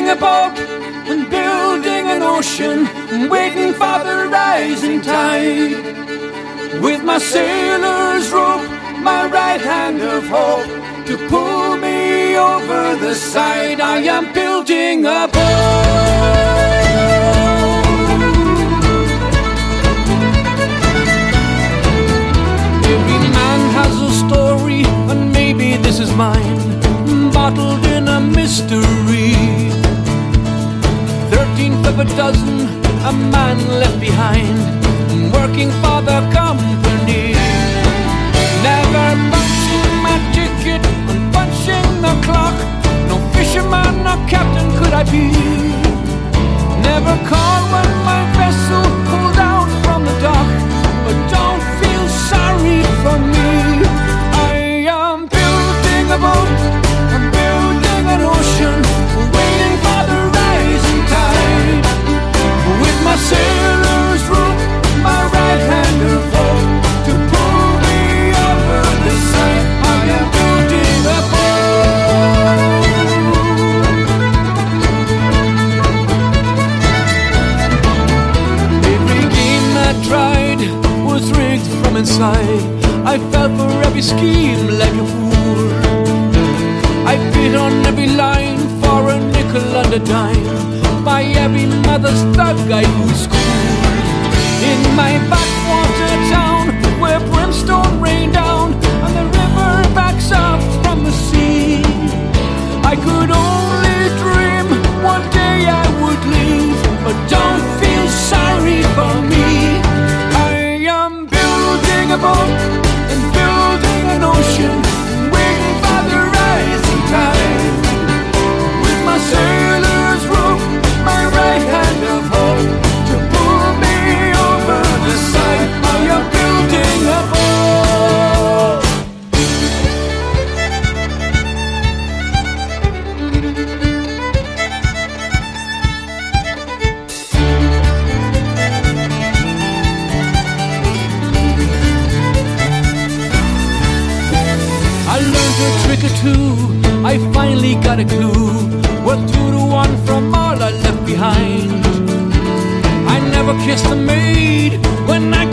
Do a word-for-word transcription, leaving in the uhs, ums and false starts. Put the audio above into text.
a boat and building an ocean, waiting for the rising tide. With my sailor's rope, my right hand of hope, to pull me over the side, I am building a boat. Every man has a story, and maybe this is mine, bottled in a mystery. Thirteenth of a dozen, a man left behind, working for the company. Never punching my ticket and punching the clock, no fisherman or captain could I be. Never called when my vessel pulled out from the dock, but don't feel sorry for me. I am building a boat, I'm building an ocean, waiting for the rising tide. With my sailor's rope, my right hand of hope, to pull me over the side, I am building a boat. Every game I tried was rigged from inside. I fell for every scheme like a fool. I bid on every line for a nickel and a dime. By every mother's thug I grew schooled. In my backwater town, where brimstone rained down and the river backs up from the sea, I could only dream one day I would leave, but don't feel sorry for me. I am building a boat and building an ocean, waiting for the rising tide. With my sailor's rope, my right hand of hope, to pull me over the side, I am building a boat. I learned a trick or two, I finally got a clue. We're two to one from all I left behind. I never kissed a maid when I